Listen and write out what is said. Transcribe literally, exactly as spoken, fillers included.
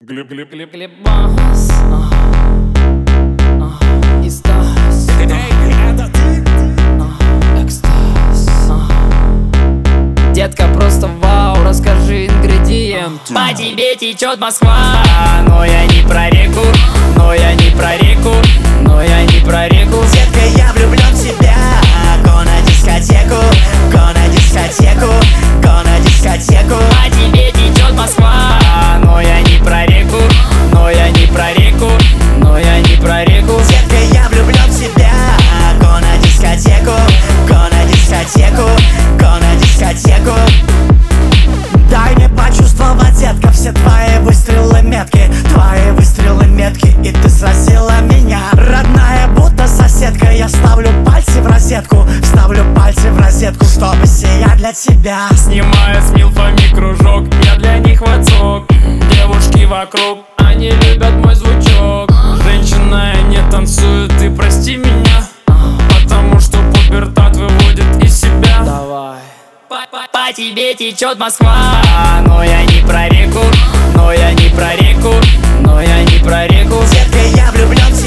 Глеб, Глеб, Глеб, Глеб Бас, ага, ага, и Стас, это ты? ага, экстаз, ага. Детка, просто вау, расскажи ингредиенты. По тебе течет Москва, но я не про реку, но я не про реку, но я не про реку. Детка, я влюблен в тебя. Го на дискотеку, го на дискотеку, го на дискотеку. По тебе течет Москва, но я не про реку, но я не про реку, но я не про реку. Детка, я влюблен в тебя. Го на дискотеку, го на дискотеку, го на дискотеку. Дай мне почувствовать, детка, все твои выстрелы метки, твои выстрелы метки, и ты сразила меня. Родная, будто соседка, я ставлю пальцы в розетку, ставлю пальцы в розетку, чтобы сиять для тебя. Снимаю с милфами кружок, я для них ватсок. Девушки вокруг, они любят мой звучок. Женщина, я не танцую, ты прости меня, потому что пубертат выводит из себя. Давай. По тебе течет Москва, но я не про реку, но я не про реку, но я не про реку. Детка, я влюблен в